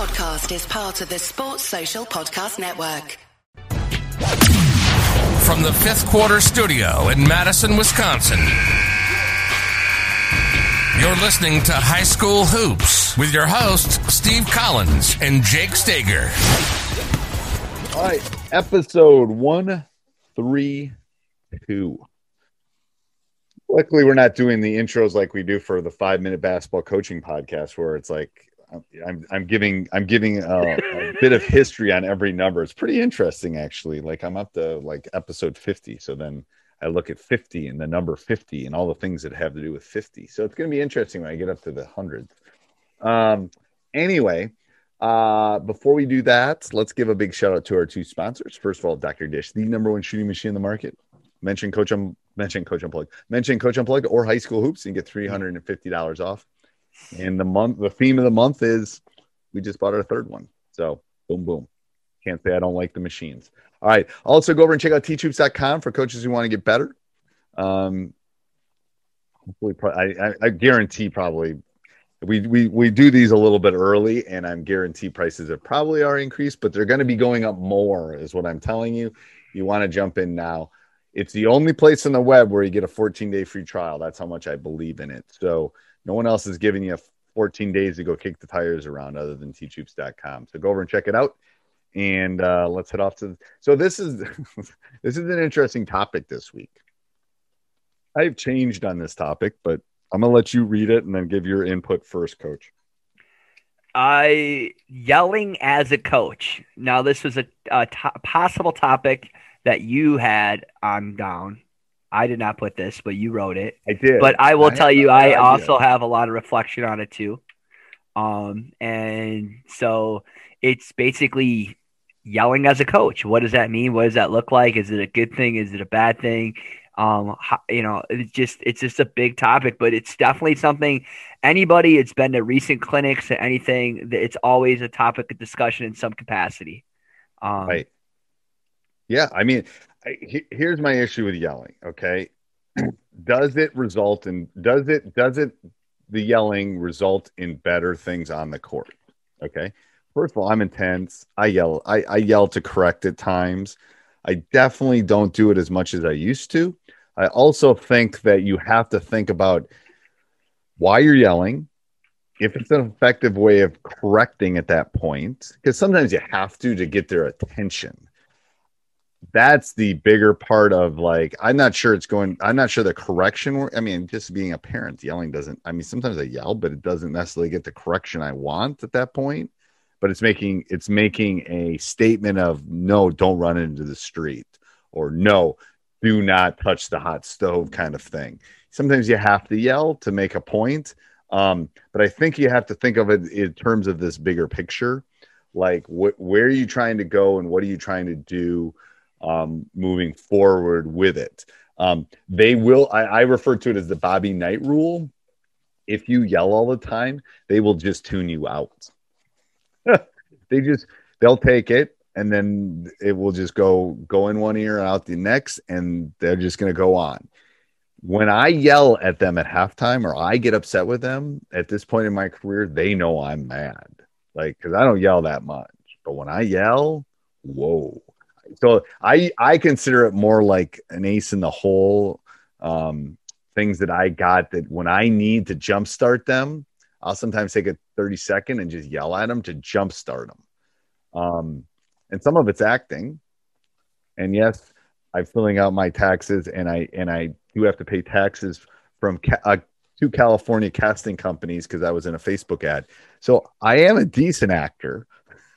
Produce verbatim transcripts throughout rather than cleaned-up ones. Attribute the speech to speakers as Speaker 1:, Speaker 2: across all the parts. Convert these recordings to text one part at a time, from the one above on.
Speaker 1: podcast is part of the Sports Social Podcast Network.
Speaker 2: From the Fifth Quarter Studio in Madison, Wisconsin, you're listening to High School Hoops with your hosts, Steve Collins and Jake Stager.
Speaker 3: All right, episode one thirty-two. Luckily, we're not doing the intros like we do for the five-minute basketball coaching podcast, where it's like I'm I'm giving I'm giving a, a bit of history on every number. It's pretty interesting, actually. Like I'm up to like episode fifty, so then I look at fifty and the number fifty and all the things that have to do with fifty. So it's going to be interesting when I get up to the hundredth. Um. Anyway, uh, before we do that, let's give a big shout out to our two sponsors. First of all, Doctor Dish, the number one shooting machine in the market. Mention Coach um, mention Coach Unplugged, mention Coach Unplugged or High School Hoops, and get three hundred fifty dollars off. And the month, the theme of the month is we just bought our third one. So boom, boom. Can't say I don't like the machines. All right. Also go over and check out teach hoops dot com for coaches who want to get better. Um, hopefully, I, I, I guarantee probably we, we, we do these a little bit early, and I'm guarantee prices have probably are increased, but they're going to be going up more is what I'm telling you. You want to jump in now. It's the only place on the web where you get a fourteen day free trial. That's how much I believe in it. So no one else is giving you fourteen days to go kick the tires around other than teach hoops dot com. So go over and check it out. And uh, let's head off to – so this is this is an interesting topic this week. I've changed on this topic, but I'm going to let you read it and then give your input first, Coach.
Speaker 4: I yelling as a coach. Now, this was a, a to- possible topic that you had on down. I did not put this, but you wrote it.
Speaker 3: I did.
Speaker 4: But I will
Speaker 3: I
Speaker 4: tell you, I
Speaker 3: idea.
Speaker 4: also have a lot of reflection on it too. Um, and so it's basically yelling as a coach. What does that mean? What does that look like? Is it a good thing? Is it a bad thing? Um, how, you know, it's just it's just a big topic, but it's definitely something. Anybody, it's been to recent clinics or anything, it's always a topic of discussion in some capacity. Um,
Speaker 3: right. Yeah, I mean, I, he, here's my issue with yelling. Okay, does it result in does it does it the yelling result in better things on the court? Okay, first of all, I'm intense. I yell. I, I yell to correct at times. I definitely don't do it as much as I used to. I also think that you have to think about why you're yelling, if it's an effective way of correcting at that point, because sometimes you have to to get their attention. That's the bigger part of like, I'm not sure it's going, I'm not sure the correction. I mean, just being a parent, yelling doesn't, I mean, sometimes I yell, but it doesn't necessarily get the correction I want at that point. But it's making, it's making a statement of no, don't run into the street, or no, do not touch the hot stove kind of thing. Sometimes you have to yell to make a point. Um, but I think you have to think of it in terms of this bigger picture. Like wh- where are you trying to go and what are you trying to do? Um, moving forward with it. Um, they will, I, I refer to it as the Bobby Knight rule. If you yell all the time, they will just tune you out. they just, they'll take it and then it will just go, go in one ear and out the next, and they're just going to go on. When I yell at them at halftime or I get upset with them at this point in my career, they know I'm mad. Like, cause I don't yell that much, but when I yell, whoa. So I, I consider it more like an ace in the hole, um, things that I got that when I need to jumpstart them, I'll sometimes take a thirty second and just yell at them to jumpstart them. Um, and some of it's acting. And yes, I'm filling out my taxes, and I and I do have to pay taxes from ca- uh, two California casting companies because I was in a Facebook ad. So I am a decent actor.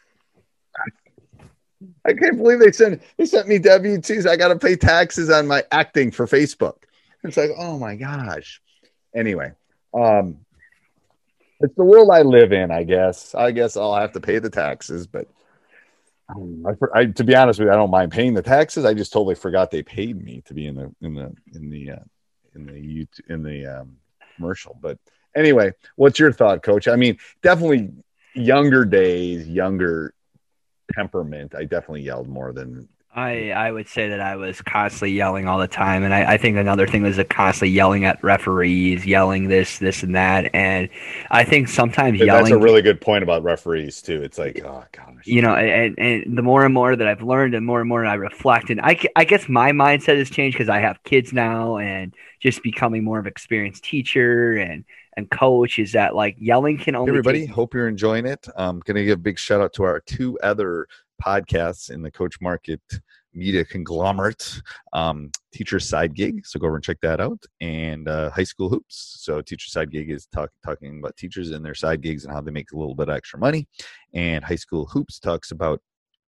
Speaker 3: I can't believe they sent they sent me W two's. I got to pay taxes on my acting for Facebook. It's like, oh my gosh. Anyway, um, it's the world I live in. I guess. I guess I'll have to pay the taxes. But um, I, I, to be honest with you, I don't mind paying the taxes. I just totally forgot they paid me to be in the in the in the uh, in the YouTube, in the um, commercial. But anyway, what's your thought, Coach? I mean, definitely younger days, younger temperament. I definitely yelled more than
Speaker 4: I, I would say that I was constantly yelling all the time. And I, I think another thing was a constantly yelling at referees, yelling this, this, and that. And I think sometimes
Speaker 3: That's
Speaker 4: yelling.
Speaker 3: a really good point about referees, too. It's like, oh, gosh.
Speaker 4: You know, and, and the more and more that I've learned and more and more I reflect, and I, I guess my mindset has changed because I have kids now and just becoming more of an experienced teacher and, and coach is that like yelling can only.
Speaker 5: Hey everybody,
Speaker 4: take-
Speaker 5: hope you're enjoying it. I'm going to give a big shout out to our two other podcasts in the Coach Market media conglomerate, um, Teacher Side Gig. So go over and check that out. And uh, High School Hoops. So Teacher Side Gig is talk, talking about teachers and their side gigs and how they make a little bit of extra money. And High School Hoops talks about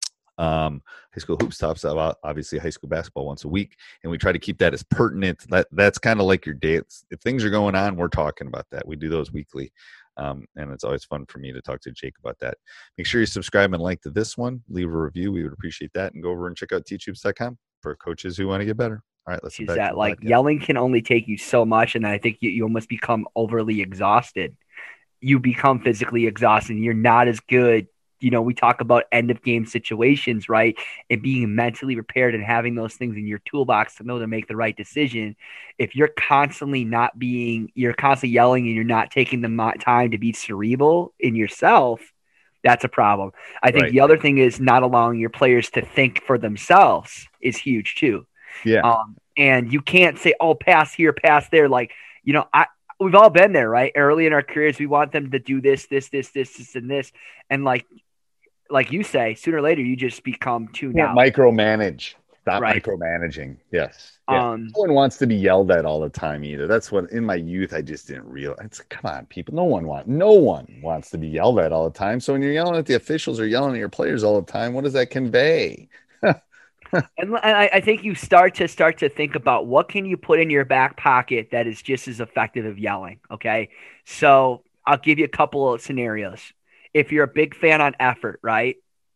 Speaker 5: um, High School Hoops talks about obviously high school basketball once a week. And we try to keep that as pertinent. That That's kind of like your day. It's, if things are going on, we're talking about that. We do those weekly. Um, and it's always fun for me to talk to Jake about that. Make sure you subscribe and like to this one. Leave a review. We would appreciate that. And go over and check out teach hoops dot com for coaches who want to get better. All right, let's
Speaker 4: is that like podcast. Yelling can only take you so much. And I think you, you almost become overly exhausted. You become physically exhausted. And you're not as good. You know, we talk about end of game situations, right? And being mentally prepared and having those things in your toolbox to know to make the right decision. If you're constantly not being, you're constantly yelling and you're not taking the time to be cerebral in yourself, that's a problem. I think right. The other thing is not allowing your players to think for themselves is huge too.
Speaker 3: Yeah.
Speaker 4: Um, and you can't say, oh, pass here, pass there. Like, you know, I, we've all been there, right? Early in our careers, we want them to do this, this, this, this, this, and this. And like, like you say, sooner or later, you just become too now.
Speaker 3: Micromanage. Stop
Speaker 4: right.
Speaker 3: micromanaging. Yes. Yeah.
Speaker 4: Um,
Speaker 3: no one wants to be yelled at all the time either. That's what in my youth I just didn't realize. It's, come on, people. No one wants. No one wants to be yelled at all the time. So when you're yelling at the officials or yelling at your players all the time, what does that convey?
Speaker 4: and, and I, I think you start to start to think about what can you put in your back pocket that is just as effective as yelling. Okay, so I'll give you a couple of scenarios. If you're a big fan on effort, right?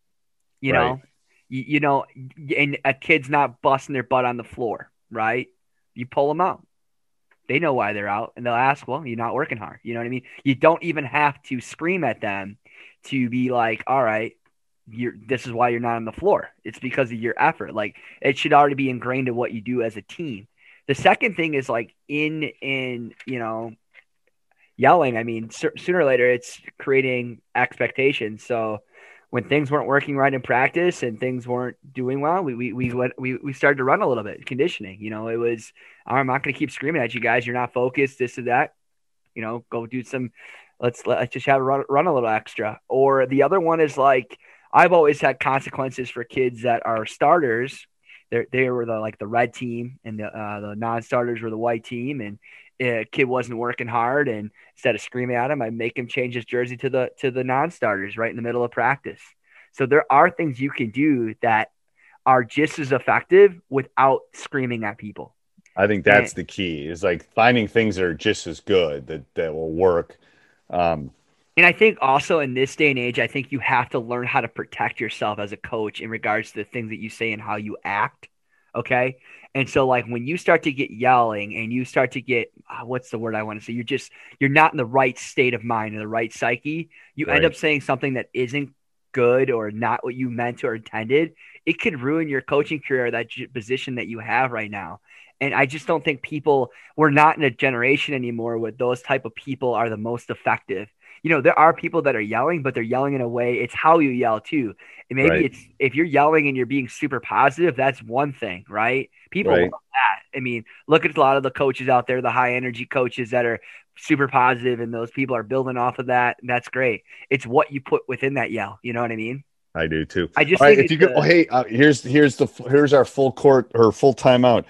Speaker 4: You
Speaker 3: right.
Speaker 4: know, you, you know, and a kid's not busting their butt on the floor, right? You pull them out. They know why they're out, and they'll ask, well, you're not working hard. You know what I mean? You don't even have to scream at them to be like, all right, you're, this is why you're not on the floor. It's because of your effort. Like, it should already be ingrained in what you do as a team. The second thing is like in, in, you know, yelling, I mean, sooner or later, it's creating expectations. So when things weren't working right in practice and things weren't doing well, we we we went, we, we started to run a little bit. Conditioning, you know, it was, I'm not going to keep screaming at you guys. You're not focused. This or that. You know, go do some. Let's let's just have a run, run a little extra. Or the other one is like I've always had consequences for kids that are starters. They they were the like the red team, and the uh, the non-starters were the white team, and a kid wasn't working hard, and instead of screaming at him, I make him change his jersey to the to the non-starters right in the middle of practice. So there are things you can do that are just as effective without screaming at people.
Speaker 3: I think that's and, the key is like finding things that are just as good that, that will work. Um,
Speaker 4: and I think also in this day and age, I think you have to learn how to protect yourself as a coach in regards to the things that you say and how you act. Okay. And so like when you start to get yelling and you start to get, uh, what's the word I want to say? You're just, you're not in the right state of mind or the right psyche. You right. end up saying something that isn't good or not what you meant or intended. It could ruin your coaching career, that j- position that you have right now. And I just don't think people, we're not in a generation anymore where those type of people are the most effective. You know, there are people that are yelling, but they're yelling in a way, it's how you yell too. And maybe right. it's, if you're yelling and you're being super positive, that's one thing, right? People
Speaker 3: right.
Speaker 4: love that. I mean, look at a lot of the coaches out there, the high energy coaches that are super positive, and those people are building off of that. That's great. It's what you put within that yell. You know what I mean?
Speaker 3: I do too.
Speaker 4: I just
Speaker 3: All
Speaker 4: think
Speaker 3: right, if you could,
Speaker 4: a,
Speaker 3: oh, hey, uh, here's, here's the, here's our full court or full timeout.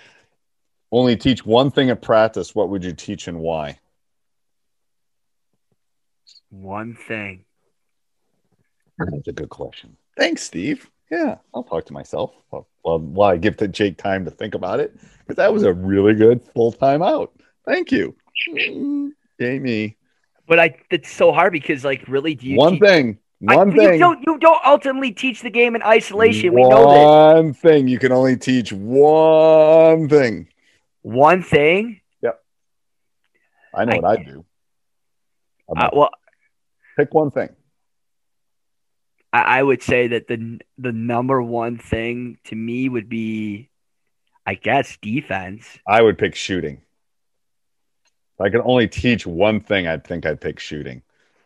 Speaker 3: Only teach one thing at practice. What would you teach and why?
Speaker 4: One thing.
Speaker 3: That's a good question. Thanks, Steve. Yeah, I'll talk to myself. Well, well while I give to Jake time to think about it, because that was a really good full time out. Thank you, Jamie.
Speaker 4: But I, it's so hard because, like, really, do you
Speaker 3: one
Speaker 4: teach,
Speaker 3: thing? One
Speaker 4: I,
Speaker 3: thing.
Speaker 4: You don't, you don't ultimately teach the game in isolation. We
Speaker 3: one
Speaker 4: know this.
Speaker 3: One thing. You can only teach one thing.
Speaker 4: One thing.
Speaker 3: Yep. I know
Speaker 4: I,
Speaker 3: what I do.
Speaker 4: Uh, well.
Speaker 3: Pick one thing.
Speaker 4: I, I would say that the the number one thing to me would be, I guess, defense.
Speaker 3: I would pick shooting. If I could only teach one thing, I'd think I'd pick shooting.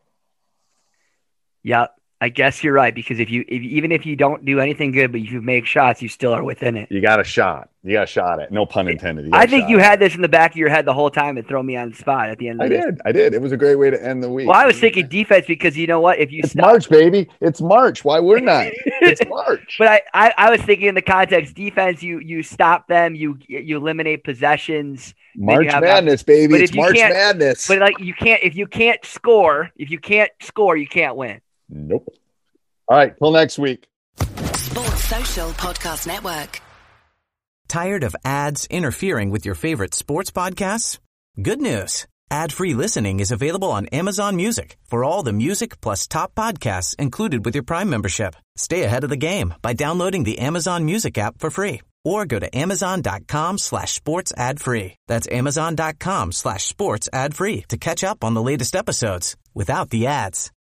Speaker 4: Yeah, I guess you're right, because if you if, even if you don't do anything good, but you make shots, you still are within it.
Speaker 3: You got a shot. You got a shot at. No pun intended. You got
Speaker 4: I
Speaker 3: a
Speaker 4: think
Speaker 3: shot
Speaker 4: you
Speaker 3: at.
Speaker 4: had this in the back of your head the whole time and throw me on the spot at the end of
Speaker 3: I
Speaker 4: this.
Speaker 3: did. I did. It was a great way to end the week.
Speaker 4: Well, I was thinking defense because you know what? If you
Speaker 3: It's
Speaker 4: stop,
Speaker 3: March, baby. It's March. Why wouldn't I? It's March.
Speaker 4: but I, I, I was thinking in the context defense, you you stop them, you you eliminate possessions.
Speaker 3: March
Speaker 4: have-
Speaker 3: Madness, baby.
Speaker 4: But
Speaker 3: It's
Speaker 4: if you
Speaker 3: March
Speaker 4: can't-
Speaker 3: Madness.
Speaker 4: But like you can't if you can't score, if you can't score, you can't win.
Speaker 3: Nope. All right. Till next week.
Speaker 1: Sports Social Podcast Network.
Speaker 6: Tired of ads interfering with your favorite sports podcasts? Good news. Ad-free listening is available on Amazon Music for all the music plus top podcasts included with your Prime membership. Stay ahead of the game by downloading the Amazon Music app for free or go to amazon.com slash sports ad free. That's amazon.com slash sports ad free to catch up on the latest episodes without the ads.